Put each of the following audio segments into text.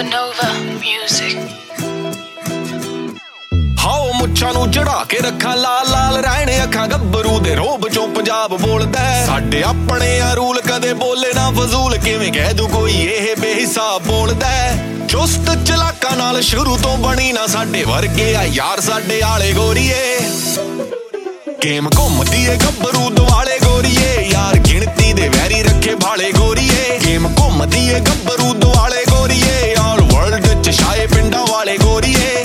Nova Music। ਹਾਓ ਮੁੱਛਾਂ ਨੂੰ ਚੜਾ ਕੇ ਰੱਖਾਂ ਲਾਲ ਲਾਲ ਰਹਿਣ ਅੱਖਾਂ ਗੱਭਰੂ ਦੇ ਰੋਬ ਚੋਂ ਪੰਜਾਬ ਬੋਲਦਾ ਸਾਡੇ ਆਪਣੇ ਆ ਰੂਲ ਕਦੇ ਬੋਲੇ ਨਾ ਫਜ਼ੂਲ ਕਿਵੇਂ ਕਹਿ ਦੂ ਕੋਈ ਇਹ ਬੇਹਿਸਾਬ ਬੋਲਦਾ ਚੁਸਤ ਚਲਾਕਾਂ ਨਾਲ ਸ਼ੁਰੂ ਤੋਂ ਬਣੀ ਨਾ ਸਾਡੇ ਵਰਗੇ ਆ ਯਾਰ ਸਾਡੇ ਆਲੇ ਗੋਰੀਏ ਗੇਮ ਘੁੰਮਦੀ ਏ ਗੱਭਰੂ ਦੁਆਲੇ ਗੋਰੀਏ ਯਾਰ ਗਿਣਤੀ ਦੇ ਵੈਰੀ ਰੱਖੇ ਭਾਲੇ ਗੋਰੀਏ ਗੇਮ ਘੁੰਮਦੀ ਏ ਗੱਭਰੂ ਦੁਆਲੇ ਗੋਰੀਏ ਆਲ ਵਰਲਡ ਚ ਛਾਏ ਪਿੰਡਾਂ ਵਾਲੇ ਗੋਰੀਏ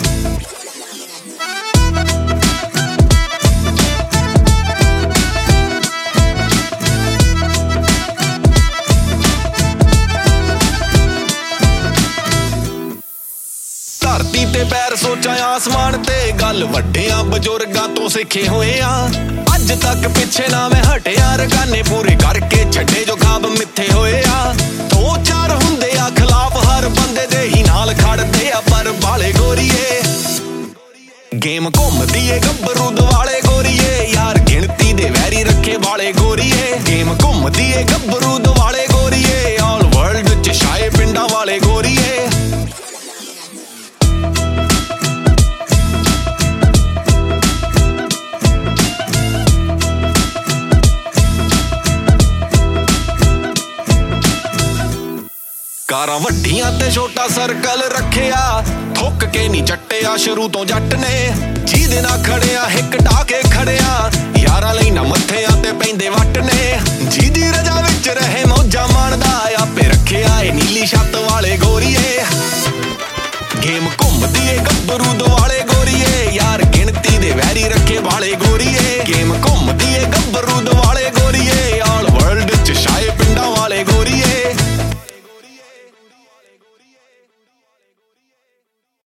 ਧਰਤੀ ਤੇ ਪੈਰ ਸੋਚਾਂ ਆਸਮਾਨ ਤੇ ਗੱਲ ਵੱਡਿਆਂ ਬਜ਼ੁਰਗਾਂ ਤੋਂ ਸਿੱਖੇ ਹੋਏ ਆ ਅੱਜ ਤੱਕ ਪਿੱਛੇ ਨਾ ਮੈਂ ਹਟਿਆ ਰਕਾਨੇ ਪੂਰੇ ਕਰਕੇ ਛੱਡੇ ਜੋ ਖਾਬ ਮਿੱਥੇ ਹੋਏ ਆ ਦੋ ਚਾਰ ਹੁੰਦੇ ਆ ਖਿਲਾਫ ਹਰ ਬੰਦੇ ਦੇ ਹੀ ਨਾਲ ਖੜਦੇ ਆ ਪਰ ਬਾਲੇ ਗੋਰੀਏ ਗੇਮ ਘੁੰਮਦੀ ਏ ਗੱਭਰੂ ਦੁਆਲੇ ਗੋਰੀਏ ਯਾਰ ਗਿਣਤੀ ਦੇ ਵੈਰੀ ਰੱਖੇ ਵਾਲੇ ਗੋਰੀਏ ਗੇਮ ਘੁੰਮਦੀ ਏ ਗੱਭਰੂ ਦੁਆਲੇ ਗੋਰੀਏ ਆਲ ਵਰਲਡ ਚ ਛਾਏ ਪਿੰਡਾਂ ਵਾਲੇ ਗੋਰੀਏ ਕਾਰਾਂ ਵੱਡੀਆਂ ਤੇ ਛੋਟਾ ਸਰਕਲ ਰੱਖਿਆ ਥੁੱਕ ਕੇ ਨਹੀਂ ਚੱਟਿਆ ਸ਼ੁਰੂ ਤੋਂ ਜੱਟ ਨੇ ਜਿਹਦੇ ਨਾਲ ਖੜਿਆ ਹਿੱਕ ਢਾ ਕੇ ਖੜਿਆ ਯਾਰਾਂ ਲਈ ਨਾ ਮੱਥਿਆਂ ਤੇ ਪੈਂਦੇ ਵੱਟ ਨੇ ਜਿਹਦੀ ਰਜਾ ਵਿੱਚ ਰਹੇ ਮੌਜਾਂ ਮਾਣਦਾ ਆਪੇ ਰੱਖਿਆ ਏ ਨੀਲੀ ਛੱਤ ਵਾਲੇ ਗੋਰੀਏ ਗੇਮ ਘੁੰਮਦੀ ਏ ਗੱਭਰੂ